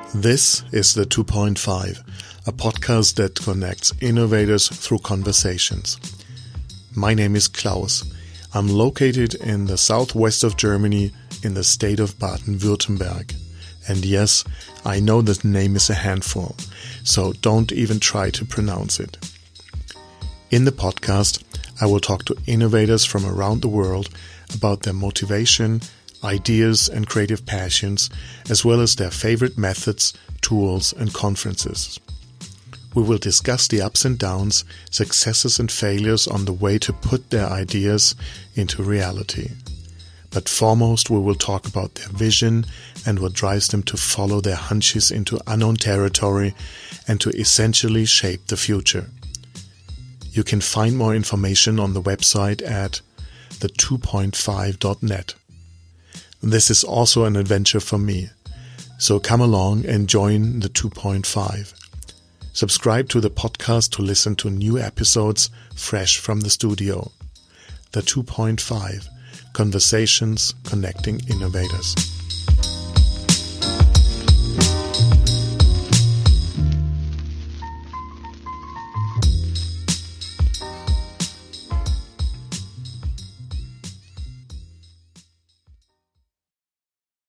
This is the 2.5, a podcast that connects innovators through conversations. My name is Klaus. I'm located in the southwest of Germany in the state of Baden-Württemberg. And yes, I know that name is a handful, so don't even try to pronounce it. In the podcast, I will talk to innovators from around the world about their motivation, ideas and creative passions, as well as their favorite methods, tools and conferences. We will discuss the ups and downs, successes and failures on the way to put their ideas into reality. But foremost, we will talk about their vision and what drives them to follow their hunches into unknown territory and to essentially shape the future. You can find more information on the website at the2.5.net. This is also an adventure for me, so come along and join the 2.5. Subscribe to the podcast to listen to new episodes fresh from the studio. The 2.5, Conversations Connecting Innovators.